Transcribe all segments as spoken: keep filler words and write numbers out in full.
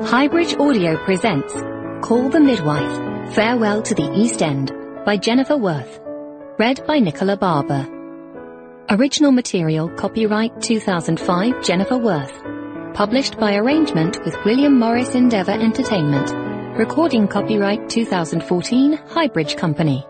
Highbridge Audio presents Call the Midwife, Farewell to the East End by Jennifer Worth. Read by Nicola Barber. Original material copyright two thousand five Jennifer Worth. Published by arrangement with William Morris Endeavour Entertainment. Recording copyright two thousand fourteen Highbridge Company.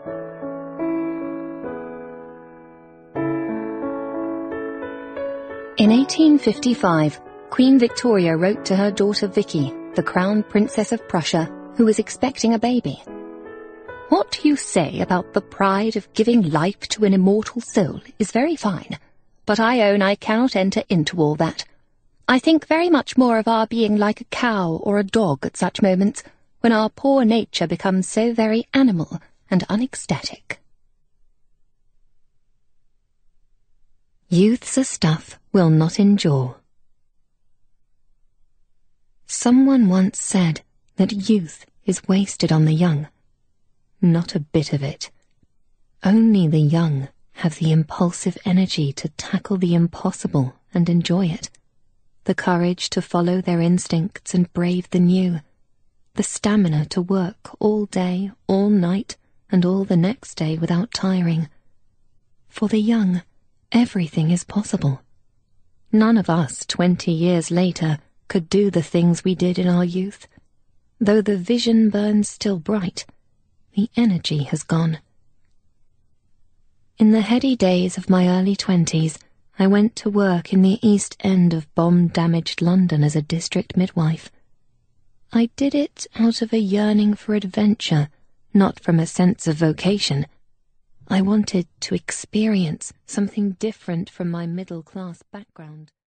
In eighteen fifty-five, Queen Victoria wrote to her daughter Vicky, the Crown Princess of Prussia, who was expecting a baby. What you say about the pride of giving life to an immortal soul is very fine, but I own I cannot enter into all that. I think very much more of our being like a cow or a dog at such moments, when our poor nature becomes so very animal and unecstatic. Youth's a stuff will not endure. Someone once said that youth is wasted on the young. Not a bit of it. Only the young have the impulsive energy to tackle the impossible and enjoy it, the courage to follow their instincts and brave the new, the stamina to work all day, all night, and all the next day without tiring. For the young, everything is possible. None of us twenty years later could do the things we did in our youth. Though the vision burns still bright, the energy has gone. In the heady days of my early twenties, I went to work in the East End of bomb-damaged London as a district midwife. I did it out of a yearning for adventure, not from a sense of vocation. I wanted to experience something different from my middle-class background.